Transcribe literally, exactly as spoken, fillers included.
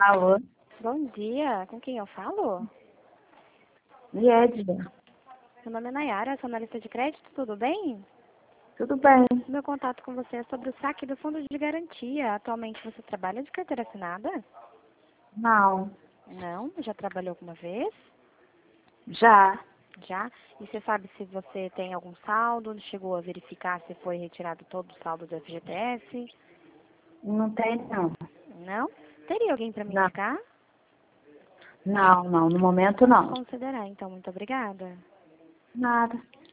Alô? Bom dia, com quem eu falo? Liedna. Meu nome é Nayara, sou analista de crédito, tudo bem? Tudo bem? Meu contato com você é sobre o saque do fundo de garantia. Atualmente você trabalha de carteira assinada? Não. Não? Já trabalhou alguma vez? Já. Já? E você sabe se você tem algum saldo? Chegou a verificar se foi retirado todo o saldo do F G T S? Não tem, não. Não? Teria alguém para me Não. indicar? Não, não. No momento, Vamos não. considerar, então. Muito obrigada. Nada.